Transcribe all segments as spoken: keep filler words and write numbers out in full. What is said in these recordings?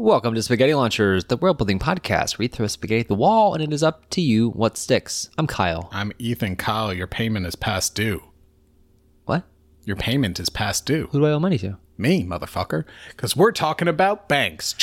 Welcome to Spaghetti Launchers, the world building podcast. We throw spaghetti at the wall, and it is up to you what sticks. I'm Kyle. I'm Ethan. Kyle, your payment is past due. What? Your payment is past due. Who do I owe money to? Me, motherfucker. Because we're talking about banks.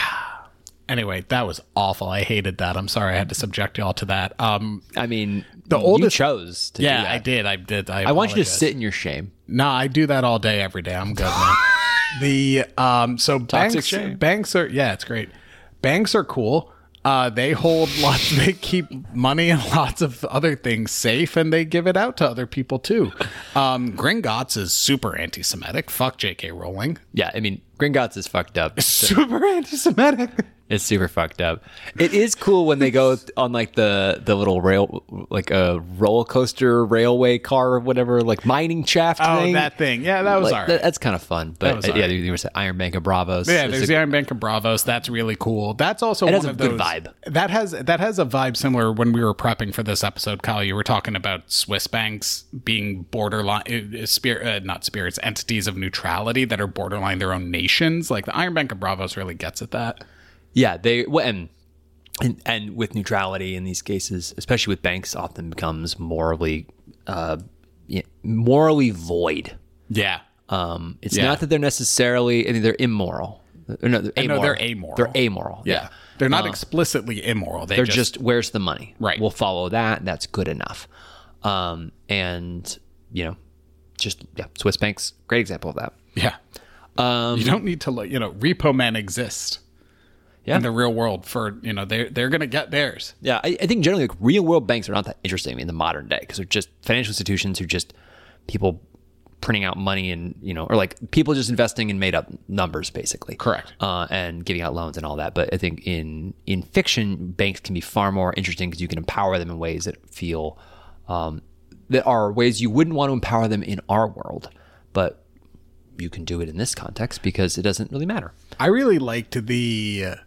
Anyway, that was awful. I hated that. I'm sorry I had to subject y'all to that. Um, I mean, the you oldest chose to yeah, do that. I did. I did. I, I want you to apologize. sit in your shame. No, I do that all day, every day. I'm good, man. the um, so Toxic banks, shame. banks are yeah, it's great. Banks are cool. Uh, they hold lots. They keep money and lots of other things safe, and they give it out to other people too. Um, Gringotts is super anti-Semitic. Fuck J K. Rowling. Yeah, I mean, Gringotts is fucked up. Super anti-Semitic. It's super fucked up. It is cool when they go on like the the little rail, like a roller coaster railway car or whatever, like mining shaft Oh, thing. that thing. Yeah, that was Like, all right. that- that's kind of fun. But was uh, all yeah, right. there was the Iron Bank of Bravos. Yeah, It's there's a- the Iron Bank of Bravos. That's really cool. That's also It one has a of good those vibe. That has that has a vibe similar when we were prepping for this episode, Kyle. You were talking about Swiss banks being borderline, uh, spirit, uh, not spirits, entities of neutrality that are borderline their own nations. Like the Iron Bank of Bravos really gets at that. Yeah, they well, and, and and with neutrality in these cases, especially with banks, often becomes morally uh, yeah, morally void. Yeah, Um, it's Yeah. not that they're necessarily. I mean, they're immoral. Or no, they're no, amoral. they're amoral. They're amoral. yeah. Yeah, They're not explicitly immoral. They they're just, just, where's the money? Right. We'll follow that. That's good enough. Um, and you know, just yeah, Swiss banks, great example of that. yeah. Um, You don't need to, like, you know, repo men exist Yeah. in the real world for, you know, they're, they're going to get theirs. Yeah, I, I think generally like real world banks are not that interesting in the modern day because they're just financial institutions who are just people printing out money and, you know, or like people just investing in made up numbers basically. Correct. Uh, and giving out loans and all that. But I think in in fiction, banks can be far more interesting because you can empower them in ways that feel um, that are ways you wouldn't want to empower them in our world, but you can do it in this context because it doesn't really matter. I really liked the, uh,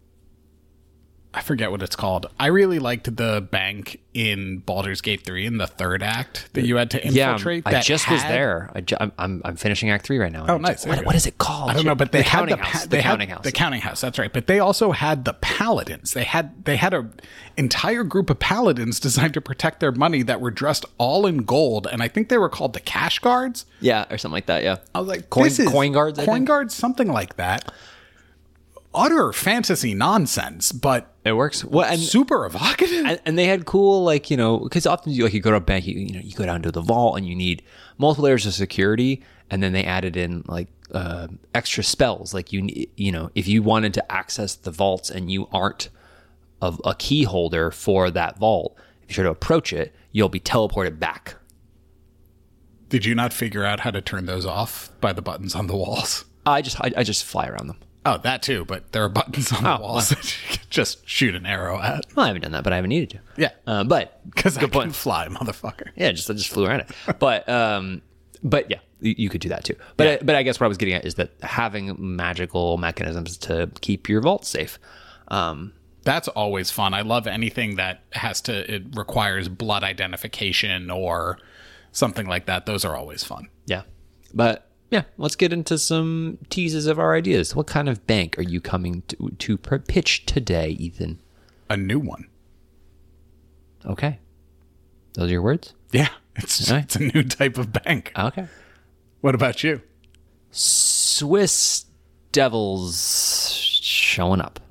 I forget what it's called. I really liked the bank in Baldur's Gate three in the third act that you had to infiltrate. Yeah, I that just was had- there. I ju- I'm, I'm I'm finishing Act Three right now. Oh, I nice. just- There you what, go. what is it called? I don't know, but they the had counting the, house. pa- the they counting had house. the counting house. That's right. But they also had the paladins. They had they had a entire group of paladins designed to protect their money that were dressed all in gold, and I think they were called the cash guards. Yeah, or something like that. Yeah. I was like, Coin- this is coin guards, I coin think? guards, something like that. Utter fantasy nonsense, but It works. Well, and super evocative. and, and they had cool, like, you know, because often you like you go to a bank, you, you know, you go down to the vault and you need multiple layers of security, and then they added in like uh, extra spells, like you ne- you know, if you wanted to access the vaults and you aren't a, a key holder for that vault, if you try to approach it, you'll be teleported back. Did you not figure out how to turn those off by the buttons on the walls? I just I, I just fly around them. Oh, that too, but there are buttons on the Oh, walls that you can just shoot an arrow at. Well, I haven't done that, but I haven't needed to. Yeah. Uh, but Because I good can point. fly, motherfucker. Yeah, just I just flew around it. But um, but yeah, you, you could do that too. But Yeah. I, but I guess what I was getting at is that having magical mechanisms to keep your vault safe. Um, That's always fun. I love anything that has to, it requires blood identification or something like that. Those are always fun. yeah, but yeah, let's get into some teases of our ideas. What kind of bank are you coming to to pr- pitch today, Ethan? A new one. Okay, those are your words. Yeah. It's, All right. it's a new type of bank. Okay, What about you? Swiss devils showing up.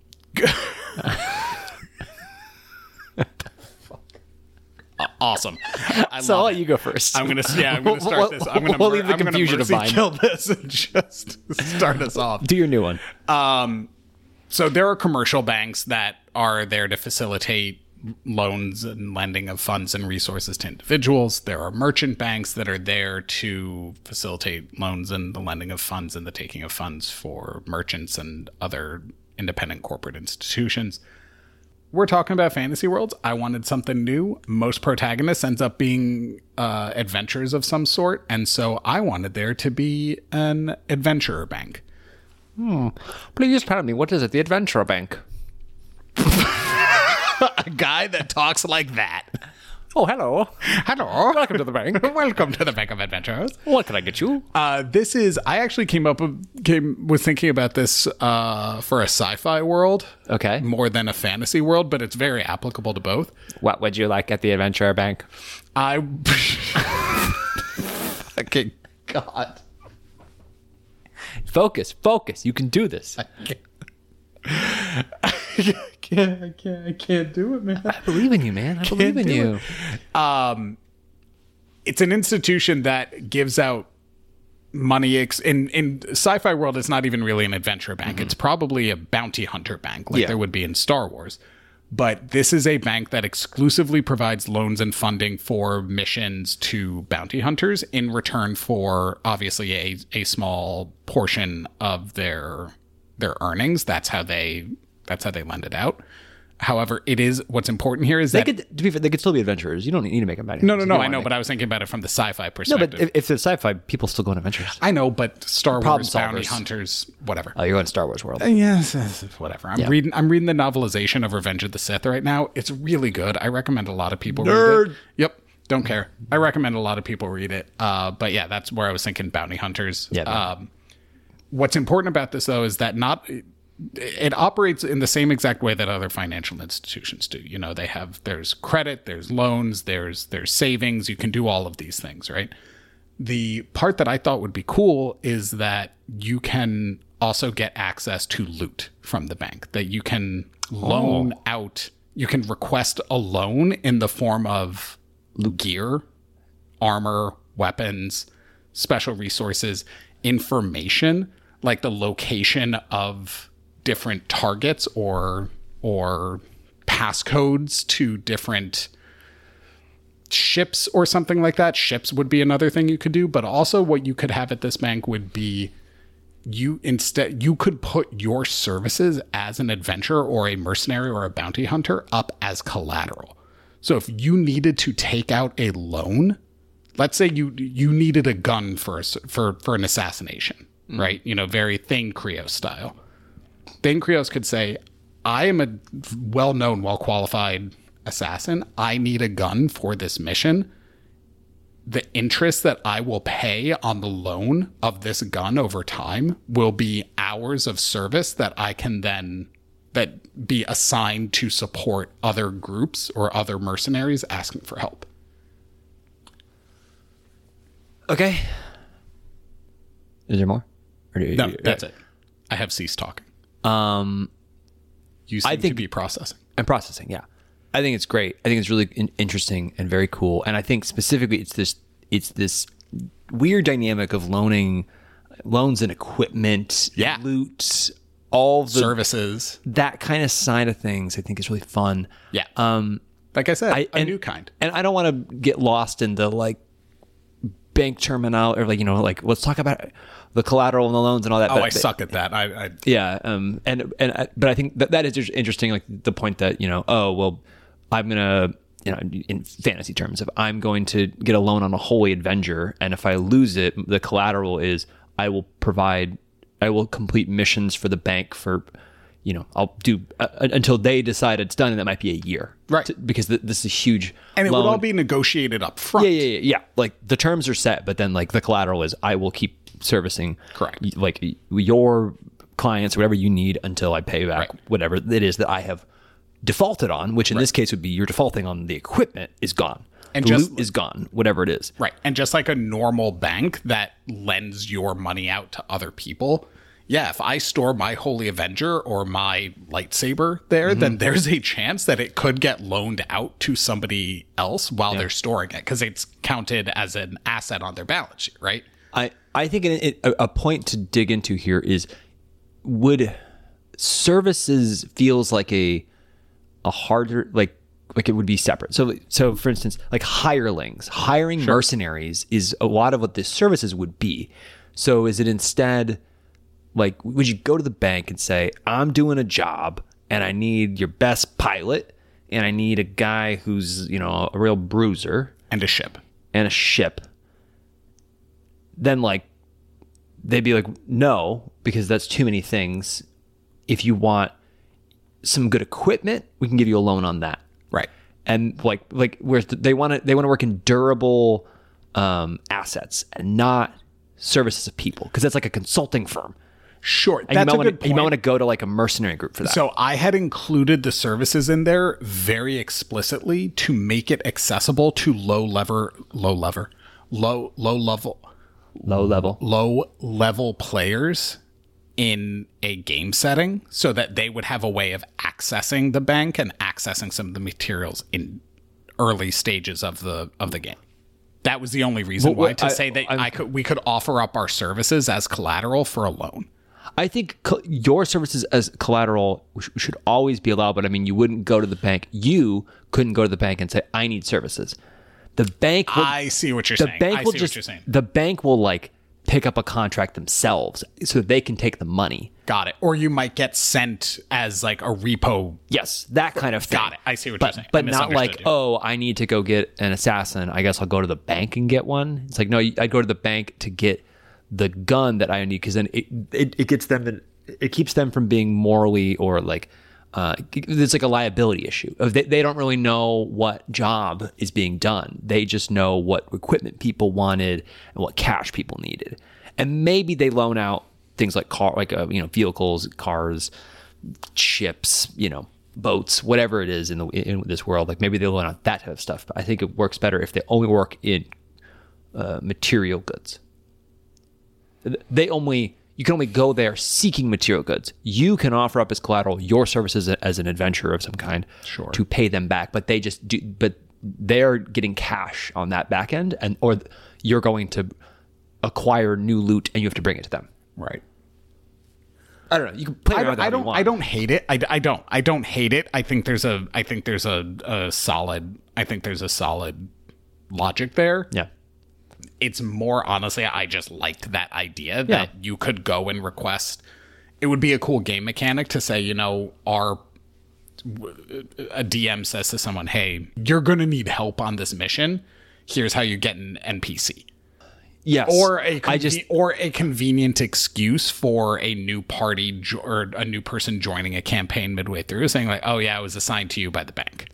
Awesome. I So I'll love let it. you go first. I'm gonna yeah. I'm gonna start We'll- this. I'm gonna we'll mer- leave the I'm gonna confusion of mercy mine. kill this and just start us off. Do your new one. Um, so there are commercial banks that are there to facilitate loans and lending of funds and resources to individuals. There are merchant banks that are there to facilitate loans and the lending of funds and the taking of funds for merchants and other independent corporate institutions. We're talking about fantasy worlds. I wanted something new. Most protagonists ends up being uh, adventures of some sort. And so I wanted there to be an adventurer bank. Please tell me, what is it? The Adventure Bank. A guy that talks like that. Oh, hello. Hello. Welcome to the bank. Welcome to the Bank of Adventures. What can I get you? Uh, this is, I actually came up with, came, was thinking about this uh, for a sci-fi world. Okay. More than a fantasy world, but it's very applicable to both. What would you like at the Adventure Bank? I. Okay, God. Focus, focus. You can do this. I can't, I can't, I can't do it, man. I believe in you, man. I believe in you. Um, it's an institution that gives out money. Ex- in in sci-fi world, it's not even really an adventure bank. Mm-hmm. It's probably a bounty hunter bank, like yeah. there would be in Star Wars. But this is a bank that exclusively provides loans and funding for missions to bounty hunters in return for obviously a, a small portion of their their earnings. That's how they that's how they lend it out. However, it is what's important here is they that could to be fair, they could still be adventurers. You don't need to make them bounty no, hunters. no, no. You I don't know, wanna but make- I was thinking about it from the sci-fi no, perspective. but if, if it's sci-fi, people still go on adventures. I know, but Star Problem Wars bounty solvers. hunters, whatever. Oh, you're going to Star Wars world. Yes, yes, whatever. I'm Yeah. reading. I'm reading the novelization of Revenge of the Sith right now. It's really good. I recommend a lot of people Nerd. read it. Yep. Don't care. I recommend a lot of people read it. Uh, but yeah, that's where I was thinking bounty hunters. Yeah. Um, what's important about this though is that not it operates in the same exact way that other financial institutions do. You know, they have there's credit, there's loans, there's there's savings. You can do all of these things, right? The part that I thought would be cool is that you can also get access to loot from the bank, that you can loan Oh. out, you can request a loan in the form of gear, armor, weapons, special resources, information, like the location of different targets or or passcodes to different ships or something like that. Ships would be another thing you could do, but also what you could have at this bank would be you instead you could put your services as an adventurer or a mercenary or a bounty hunter up as collateral. So if you needed to take out a loan, let's say you you needed a gun for a, for for an assassination, mm. right? You know, very Thane Krios style. Thane Krios could say, I am a well-known, well-qualified assassin. I need a gun for this mission. The interest that I will pay on the loan of this gun over time will be hours of service that I can then that be assigned to support other groups or other mercenaries asking for help. Okay. Is there more? Or do you, No, that's it. I have ceased talking. Um, You seem I think- to be processing. and processing, yeah. I think it's great. I think it's really in- interesting and very cool. And I think specifically, it's this it's this weird dynamic of loaning loans and equipment, Yeah. loot, all the Services. that kind of side of things. I think is really fun. Yeah. Um, Like I said, I, a and, new kind. And I don't want to get lost in the like bank terminal or like you know like let's talk about the collateral and the loans and all that. Oh, but, I suck at that. I, I Yeah, um, and and I- but I think that that is just interesting. Like the point that you know, oh well, I'm gonna you know in fantasy terms, if I'm going to get a loan on a Holy Avenger, and if I lose it, the collateral is I will provide, I will complete missions for the bank for, you know, I'll do uh, until they decide it's done, and that might be a year, Right. To- because th- this is a huge, and it loan. would all be negotiated up front. Yeah, yeah, yeah, yeah. Like the terms are set, but then like the collateral is I will keep servicing Correct. y- like y- your clients, whatever you need until I pay back Right. whatever it is that I have defaulted on, which in this case would be you're defaulting on the equipment is gone. And the just- loot is gone, whatever it is. Right. And just like a normal bank that lends your money out to other people, yeah, if I store my Holy Avenger or my lightsaber there, Mm-hmm. then there's a chance that it could get loaned out to somebody else while they're storing it because it's counted as an asset on their balance sheet, right? I, I think it, it, a a point to dig into here is would services feels like a a harder like like it would be separate. So so for instance, like hirelings, hiring mercenaries is a lot of what the services would be. So is it instead like would you go to the bank and say, I'm doing a job and I need your best pilot and I need a guy who's, you know, a real bruiser And a ship. and a ship, then like they'd be like, no, because that's too many things. If you want some good equipment, we can give you a loan on that. Right. and like like where they want to they want to work in durable um, assets and not services of people, because that's like a consulting firm. Sure, And that's you might a wanna, good point. You might want to go to like a mercenary group for that. So I had included the services in there very explicitly to make it accessible to low level, low level, low low level, low level. low level players in a game setting, so that they would have a way of accessing the bank and accessing some of the materials in early stages of the of the game. That was the only reason Well, why to I- say that I'm- I could we could offer up our services as collateral for a loan. I think co- your services as collateral sh- should always be allowed, but I mean, you wouldn't go to the bank. You couldn't go to the bank and say, "I need services." The bank will, I see what you're the saying. bank I will see just what you're saying. the bank will like pick up a contract themselves so they can take the money. Got it. Or you might get sent as like a repo. Yes, that kind of thing. Got it. I see what but, you're saying. I But not like, misunderstood you. oh, I need to go get an assassin. I guess I'll go to the bank and get one. It's like, no, I go to the bank to get the gun that I need, because then it, it it gets them, it keeps them from being morally or like, uh, it's like a liability issue. They, they don't really know what job is being done. They just know what equipment people wanted and what cash people needed. And maybe they loan out things like car, like uh, you know, vehicles, cars, ships, you know, boats, whatever it is in the in this world. Like maybe they loan out that type of stuff. But I think it works better if they only work in uh, material goods. They only you can only go there seeking material goods. You can offer up as collateral your services as an adventurer of some kind, Sure. to pay them back. But they just do. But they're getting cash on that back end, and or you're going to acquire new loot and you have to bring it to them. Right. I don't know. You can play I around don't. with I it how you don't. want. I don't hate it. I, I don't. I don't hate it. I think there's a. I think there's a, a solid. I think there's a solid logic there. Yeah. It's more honestly, I just liked that idea that Yeah. you could go and request. It would be a cool game mechanic to say, you know, our a D M says to someone, "Hey, you're going to need help on this mission. Here's how you get an N P C." Yes. Or a I conve- just or a convenient excuse for a new party jo- or a new person joining a campaign midway through, saying like, "Oh yeah, I was assigned to you by the bank."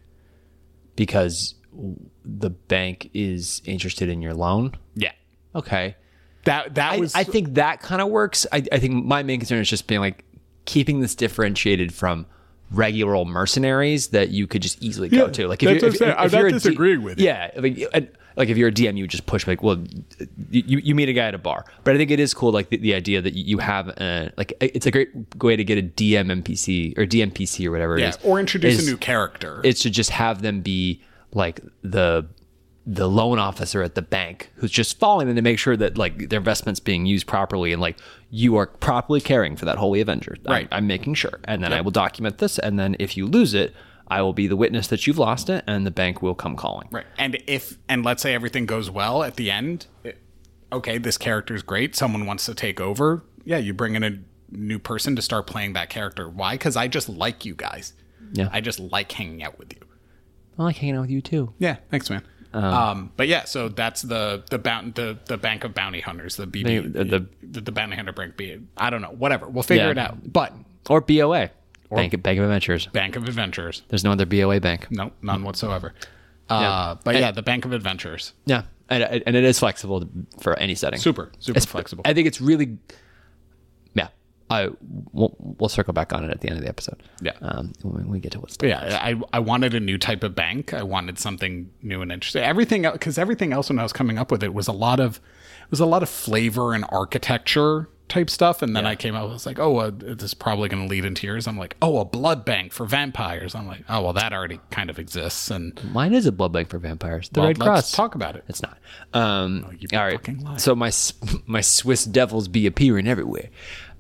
because the bank is interested in your loan. Yeah, Okay. that that I, was. I think that kind of works. I, I think my main concern is just being like keeping this differentiated from regular old mercenaries that you could just easily go Yeah, to. Like that's what I'm if, saying. if, I'm if not you're a D- disagreeing with you. Yeah, like and, like if you're a D M, you would just push like, well, you you meet a guy at a bar. But I think it is cool, like the, the idea that you have a, like it's a great way to get a D M N P C or D M P C or whatever it yeah, is, or introduce is- a new character. It's to just have them be like the the loan officer at the bank who's just following them to make sure that like their investment's being used properly and like you are properly caring for that Holy Avenger. Right. I'm, I'm making sure. And then I will document this. And then if you lose it, I will be the witness that you've lost it and the bank will come calling. Right. And if and let's say everything goes well at the end, it- okay, this character's great. Someone wants to take over. Yeah, you bring in a new person to start playing that character. Why? Because I just like you guys. Yeah. I just like hanging out with you. I like hanging out with you too. Yeah, thanks, man. Um, but yeah, so that's the the bound the the Bank of Bounty Hunters, the B B, The- the, the- the, Bounty Hunter Bank. B, I don't know, whatever. We'll figure Yeah. it out. But Or B O A. Bank, Bank of Adventures. Bank of Adventures, There's no other B O A bank. no, none whatsoever. Uh, but yeah, the Bank of Adventures, Yeah. And, and it is flexible for any setting. super super It's- flexible. I think it's really, yeah. I we'll, we'll circle back on it at the end of the episode. Yeah. Um, when we get to what's But yeah, I I wanted a new type of bank. I wanted something new and interesting. Everything else, because everything else when I was coming up with it was a lot of it was a lot of flavor and architecture type stuff. And then I came out, I was like, oh, uh, this is probably going to lead into yours. I'm like, oh, a blood bank for vampires. I'm like, oh, well, that already kind of exists. And Mine is a blood bank for vampires. The well, Red let's Cross. talk about it. It's not. Um, you all right. fucking lie. So my s- my Swiss devils be appearing everywhere.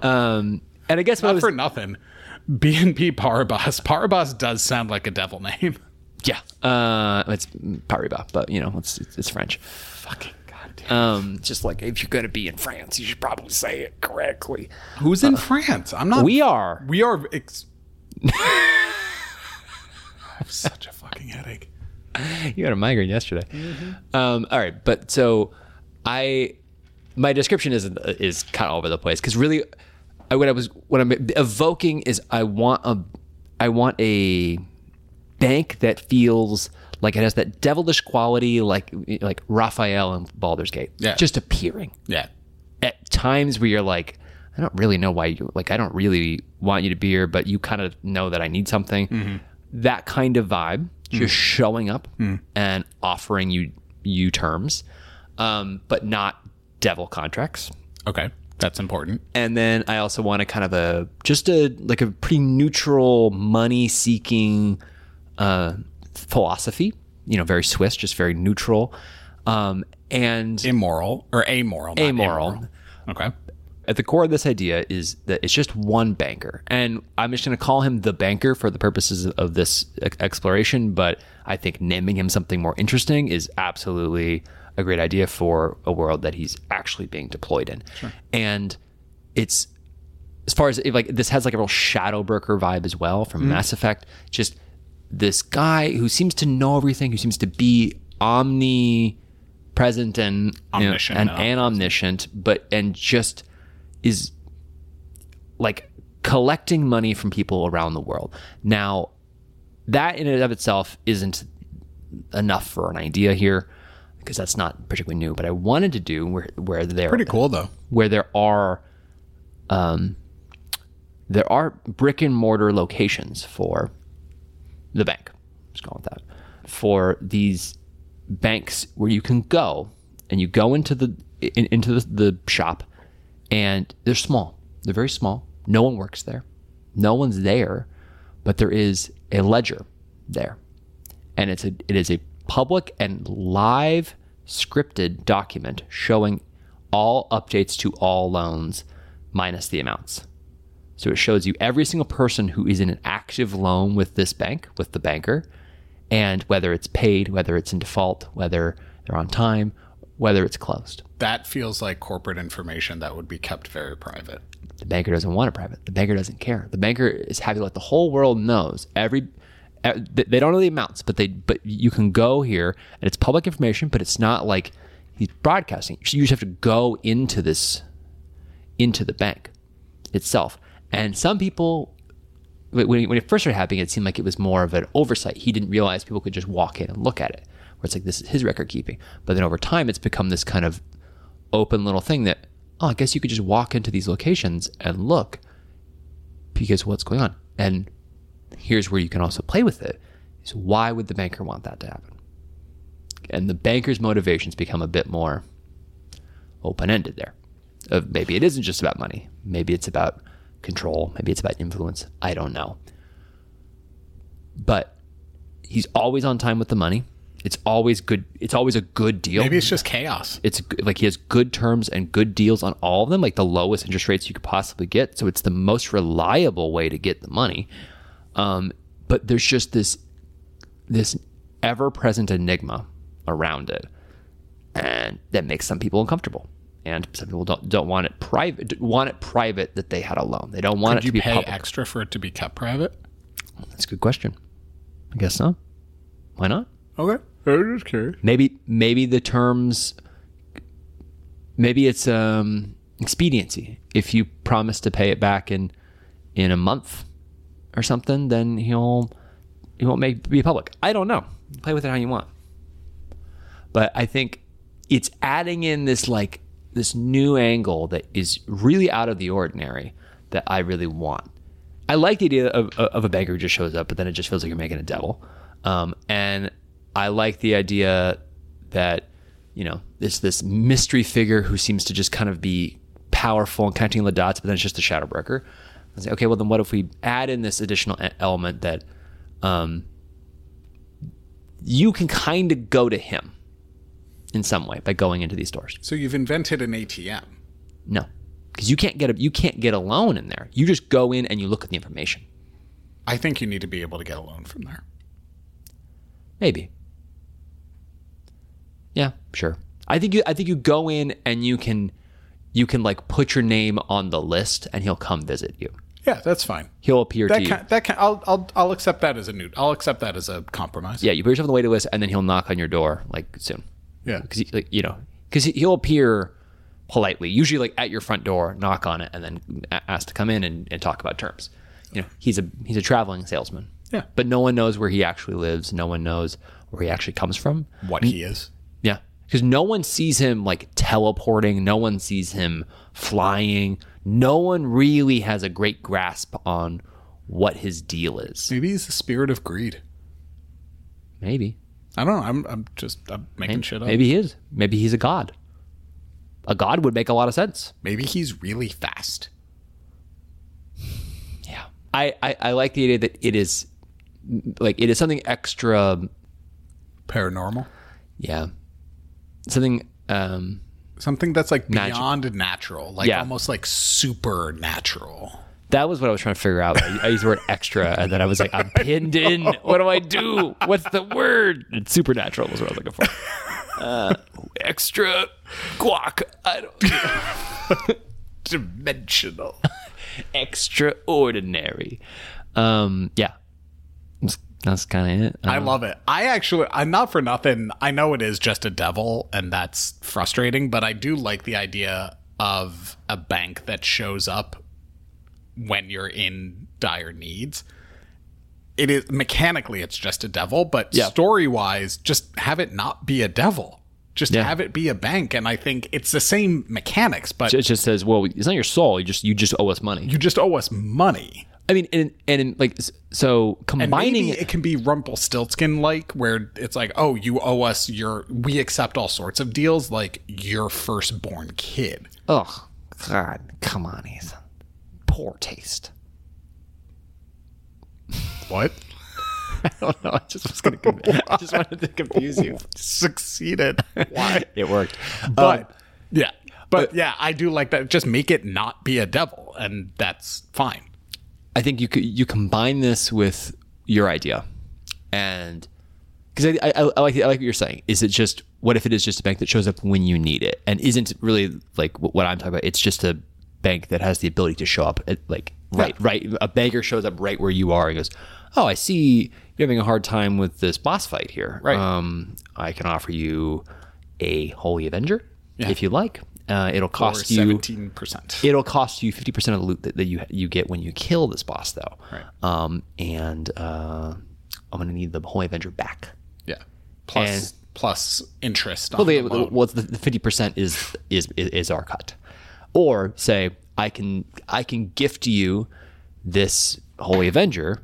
Um, and I guess what I Not was for nothing. B N P Paribas. Paribas does sound like a devil name. yeah. Uh, it's Paribas, but you know it's it's, it's French. Fucking goddamn. Um, just like if you're gonna be in France, you should probably say it correctly. Who's in France? I'm not. We are. We are. Ex- I have such a fucking headache. You had a migraine yesterday. Mm-hmm. Um, all right, but so I, my description is is kind of over the place because really, I, what I was what I'm evoking is I want a, I want a, bank that feels like it has that devilish quality, like like Raphael in Baldur's Gate, Yeah. just appearing. Yeah. At times where you're like, I don't really know why you like. I don't really want you to be here, but you kind of know that I need something. Mm-hmm. That kind of vibe, just mm. showing up mm. and offering you you terms, um, but not devil contracts. Okay, that's important. And then I also want a kind of a just a like a pretty neutral money seeking uh, philosophy. You know, very Swiss, just very neutral, um, and immoral or amoral. not amoral. immoral. Okay. At the core of this idea is that it's just one banker. And I'm just going to call him the banker for the purposes of this exploration. But I think naming him something more interesting is absolutely a great idea for a world that he's actually being deployed in. Sure. And it's, as far as, if like, this has like a real Shadowbroker vibe as well from mm-hmm. Mass Effect. Just this guy who seems to know everything, who seems to be omnipresent and, omniscient, you know, and, and omniscient, but, and just... is like collecting money from people around the world. Now, that in and of itself isn't enough for an idea here, because that's not particularly new. But I wanted to do where where there pretty cool though, where there are um there are brick and mortar locations for the bank. Let's go with that. For these banks where you can go and you go into the in, into the, the shop. And they're small. They're very small. No one works there. No one's there, but there is a ledger there. And it's a it is a public and live scripted document showing all updates to all loans minus the amounts. So it shows you every single person who is in an active loan with this bank, with the banker, and whether it's paid, whether it's in default, whether they're on time, whether it's closed. That feels like corporate information that would be kept very private. The banker doesn't want it private. The banker doesn't care. The banker is happy to let the whole world knows. Every they don't know the amounts, but they but you can go here and it's public information, but it's not like he's broadcasting. You just have to go into this into the bank itself. And some people, when when it first started happening, it seemed like it was more of an oversight. He didn't realize people could just walk in and look at it. Where it's like, this is his record keeping. But then over time, it's become this kind of open little thing that, oh, I guess you could just walk into these locations and look because what's going on. And here's where you can also play with it, is why would the banker want that to happen? And the banker's motivations become a bit more open-ended there. Of maybe it isn't just about money. Maybe it's about control. Maybe it's about influence. I don't know. But he's always on time with the money. It's always good. It's always a good deal. Maybe it's just chaos. It's like he has good terms and good deals on all of them, like the lowest interest rates you could possibly get. So it's the most reliable way to get the money. Um, but there's just this this ever-present enigma around it, and that makes some people uncomfortable. And some people don't don't want it private. Want it private that they had a loan. They don't want Could it to be you pay public. extra for it to be kept private? That's a good question. I guess so. Why not? Okay. I'm just curious. Maybe maybe the terms, maybe it's um, expediency. If you promise to pay it back in in a month or something, then he'll he won't make be public. I don't know. Play with it how you want. But I think it's adding in this like this new angle that is really out of the ordinary that I really want. I like the idea of of a banker who just shows up, but then it just feels like you're making a devil. Um, and I like the idea that, you know, this this mystery figure who seems to just kind of be powerful and connecting the dots, but then it's just a Shadowbroker. I say, okay, well then what if we add in this additional element that um, you can kind of go to him in some way by going into these doors. So you've invented an A T M. No, because you can't get a you can't get a loan in there. You just go in and you look at the information. I think you need to be able to get a loan from there. Maybe. Yeah, sure. I think you I think you go in and you can you can like put your name on the list and he'll come visit you. Yeah, that's fine. He'll appear that to can, you. That can I'll I'll I'll accept that as a new I'll accept that as a compromise. Yeah, you put yourself on the waiting list and then he'll knock on your door like soon. Yeah. Cuz like, you know, cuz he'll appear politely, usually like at your front door, knock on it and then ask to come in and, and talk about terms. You know, he's a he's a traveling salesman. Yeah. But no one knows where he actually lives. No one knows where he actually comes from. What he is. Yeah. Because no one sees him like teleporting. No one sees him flying. No one really has a great grasp on what his deal is. Maybe he's the spirit of greed. Maybe. I don't know. I'm, I'm just I'm making Maybe, shit up. maybe he is. Maybe he's a god. A god would make a lot of sense. Maybe he's really fast. Yeah. I, I, I like the idea that it is like it is something extra. Paranormal. Yeah. Something um Something that's like Magic. beyond natural. Like Yeah. almost like supernatural. that was what I was trying to figure out. I, I used the word extra, and then I was like, I'm pinned in. What do I do? What's the word? And supernatural was what I was looking for. Uh, extra guac. I don't Dimensional. Extraordinary. Um, yeah. That's, that's kind of it. I Um, love it. I actually, I'm not for nothing. I know it is just a devil and that's frustrating, but I do like the idea of a bank that shows up when you're in dire needs. It is mechanically, it's just a devil, but Yeah. story wise, just have it not be a devil. Just Yeah. have it be a bank. And I think it's the same mechanics, but It just says, well, it's not your soul. You just you just owe us money. you just owe us money. I mean, and and in, like s- so And combining maybe it can be Rumpelstiltskin like, where it's like, oh, you owe us your, we accept all sorts of deals, like your firstborn kid. Oh, God, come on, Ethan. Poor taste. What? I don't know. I just was going to. I just wanted to confuse you. Succeeded. Why? It worked, But Um, yeah, but yeah, I do like that. Just make it not be a devil, and that's fine. I think you could you combine this with your idea, and because I, I, I like I like what you're saying. Is it just what if it is just a bank that shows up when you need it, and isn't really like what I'm talking about? It's just a bank that has the ability to show up at, like right right. A banker shows up right where you are and goes, "Oh, I see you're having a hard time with this boss fight here. Right. Um, I can offer you a Holy Avenger Yeah. if you like. Uh, it'll Or cost you." seventeen percent. It'll cost you fifty percent of the loot that, that you you get when you kill this boss, though. Right. Um, and uh, I'm going to need the Holy Avenger back. Yeah. Plus, And- plus interest Well, on they, the loan. well the, the fifty percent is, is is is our cut. Or say I can I can gift you this Holy Avenger.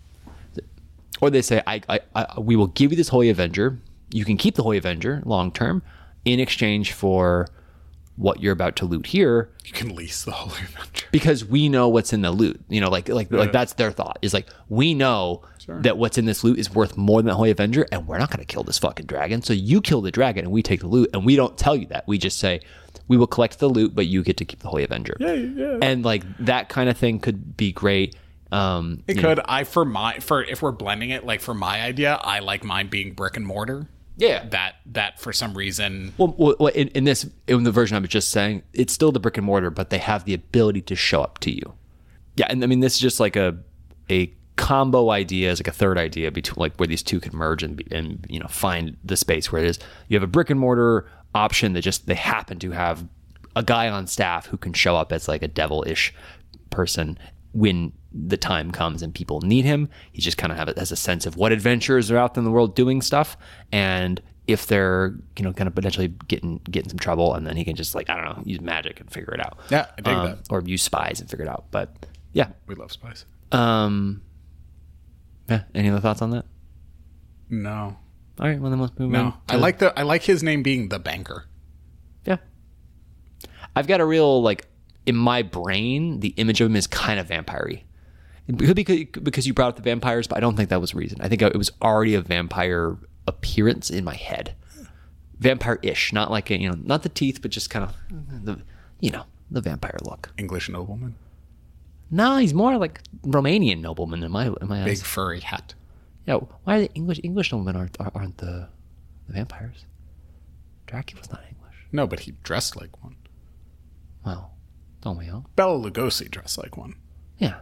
Or they say I, I, I we will give you this Holy Avenger. You can keep the Holy Avenger long term in exchange for what you're about to loot here, You can lease the Holy Avenger. because we know what's in the loot. You know, like like like that's their thought. Is like, we know that what's in this loot is worth more than the Holy Avenger, and we're not going to kill this fucking dragon. So you kill the dragon, and we take the loot, and we don't tell you that. We just say we will collect the loot, but you get to keep the Holy Avenger. Yeah, yeah. And like that kind of thing could be great. Um, It you could. know, I for my for if we're blending it, like for my idea, I like mine being brick and mortar. Yeah. That that for some reason. Well, well well, in, in this, in the version I was just saying, it's still the brick and mortar, but they have the ability to show up to you. Yeah, and I mean, this is just like a a combo idea, is like a third idea between like where these two can merge and be, and you know find the space where it is. You have a brick and mortar option that just they happen to have a guy on staff who can show up as like a devil-ish person when the time comes and people need him. He just kind of have it as a sense of what adventurers are out in the world doing stuff, and if they're you know kind of potentially getting getting some trouble, and then he can just like I don't know use magic and figure it out. Yeah, I dig Um, that. Or use spies and figure it out. But yeah, We love spice. um, yeah. Any other thoughts on that? No, All right, well then let's move no. on. I like the I like his name being the banker. Yeah, I've got a real like in my brain. The image of him is kind of vampire-y. It could be because because you brought up the vampires, but I don't think that was the reason. I think it was already a vampire appearance in my head, vampire-ish, not like a, you know, not the teeth, but just kind of the you know the vampire look. English nobleman, No, he's more like Romanian nobleman in my in my big eyes. furry hat. Yeah, why are the English English noblemen aren't aren't the, the vampires? Dracula's not English. No, but he dressed like one. Well, don't we all? Bela Lugosi dressed like one. Yeah,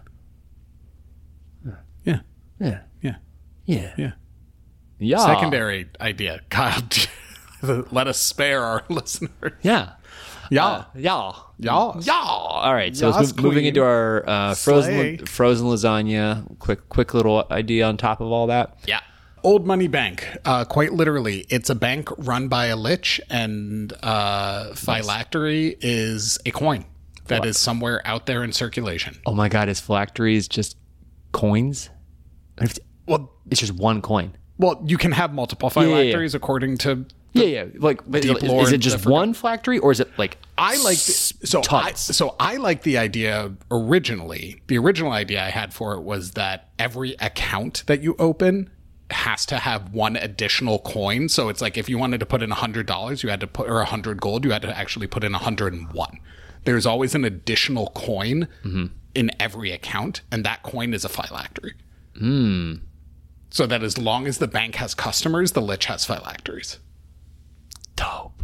Yeah, yeah, yeah, yeah, yeah. yeah. Secondary idea, Kyle. Let us spare our listeners. Yeah. Yeah. Uh, yeah. Yeah. Yeah. All right. So Yes, let's move, moving queen. into our uh, frozen Slay. frozen lasagna. Quick quick little idea on top of all that. Yeah. Old Money Bank. Uh, quite literally, it's a bank run by a lich, and uh, phylactery is a coin that is somewhere out there in circulation. Oh my God! Is phylacteries just coins? Well, It's just one coin. well, you can have multiple yeah, yeah. phylacteries according to. Yeah, yeah. Like, but Deep is, lore is it and just stuff. one phylactery, or is it like I like the, so I, tons? so I like the idea originally. The original idea I had for it was that every account that you open has to have one additional coin. So it's like if you wanted to put in a hundred dollars, you had to put or a hundred gold, you had to actually put in a hundred and one. There's always an additional coin in every account, and that coin is a phylactery. Mm. So that as long as the bank has customers, the lich has phylacteries. Dope.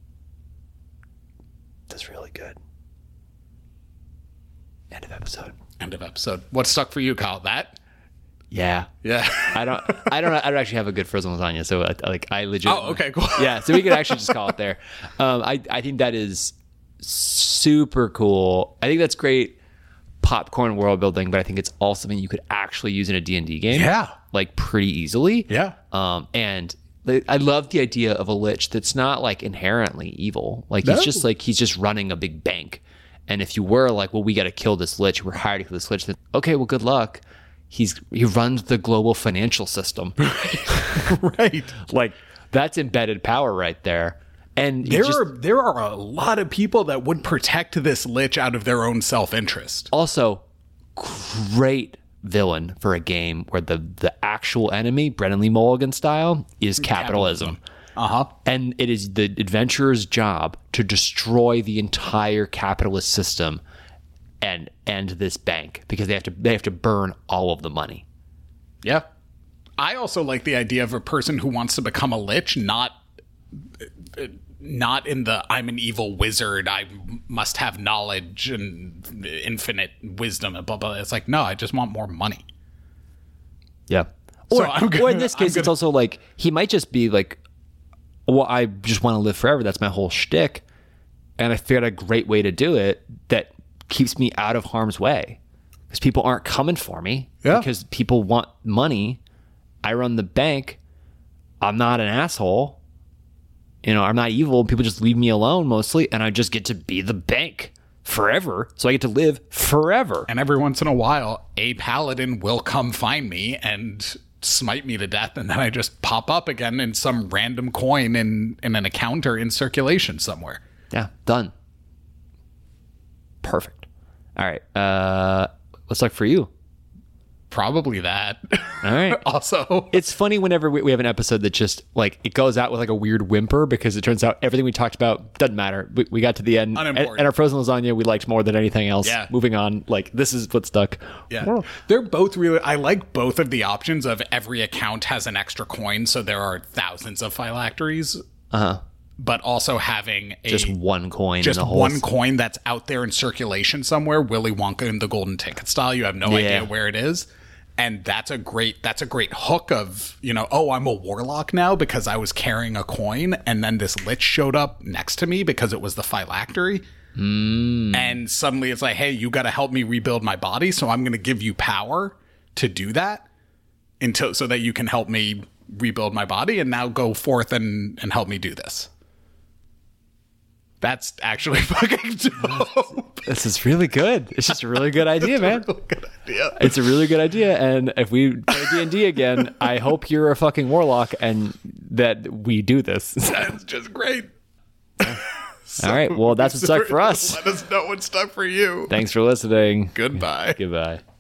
That's really good. End of episode. End of episode. What stuck for you, Kyle? That? Yeah. Yeah. I don't. I don't. I don't actually have a good frozen lasagna, so I, like I legit. Oh, okay, cool. Yeah, so we could actually just call it there. Um, I I think that is super cool. I think that's great popcorn world building, but I think it's also something you could actually use in a D and D game. Yeah. Like pretty easily. Yeah. Um, and like, I love the idea of a lich that's not like inherently evil. Like No. he's just like he's just running a big bank. And if you were like, well, we got to kill this lich, we're hired to kill this lich. Then okay, well, good luck. He's he runs the global financial system. Right. Like that's embedded power right there. And it There just, are there are a lot of people that would protect this lich out of their own self-interest. also great villain for a game where the the actual enemy, Brennan Lee Mulligan style, is capitalism. Uh-huh. And it is the adventurer's job to destroy the entire capitalist system and end this bank because they have to they have to burn all of the money. Yeah. I also like the idea of a person who wants to become a lich, not not in the I'm an evil wizard, I must have knowledge and infinite wisdom and blah blah. It's like, no, I just want more money. Yeah. So Or, I'm gonna- or in this I'm case, it's gonna- also like he might just be like, well, I just want to live forever. That's my whole shtick. And I figured a great way to do it that keeps me out of harm's way because people aren't coming for me Yeah. because people want money. I run the bank. I'm not an asshole. You know, I'm not evil. People just leave me alone mostly. And I just get to be the bank forever. So I get to live forever. And every once in a while, a paladin will come find me and smite me to death, and then I just pop up again in some random coin in, in an account or in circulation somewhere. Yeah, done. Perfect. All right. Uh, what's like for you? Probably that. All right. Also, It's funny whenever we, we have an episode that just like it goes out with like a weird whimper because it turns out everything we talked about doesn't matter. We, we got to the end and, Unimportant. and our frozen lasagna we liked more than anything else. Yeah. Moving on. Like this is what stuck. yeah, they're both really. I like both of the options of every account has an extra coin, so there are thousands of phylacteries. Uh huh. But also having a Just one coin. just in the whole one coin that's out there in circulation somewhere, Willy Wonka and the Golden Ticket style. You have no Yeah. idea where it is. And that's a great that's a great hook of, you know, oh, I'm a warlock now because I was carrying a coin and then this lich showed up next to me because it was the phylactery. Mm. And suddenly it's like, hey, you got to help me rebuild my body, so I'm going to give you power to do that until so that you can help me rebuild my body and now go forth and and help me do this. That's actually fucking dope. This is really good. It's just a really good idea, man. Really good idea. It's a really good idea. And if we play D and D again, I hope you're a fucking warlock and that we do this. That's just great. All right. Well, that's what stuck for us. Let us know what stuck for you. Thanks for listening. Goodbye. Goodbye.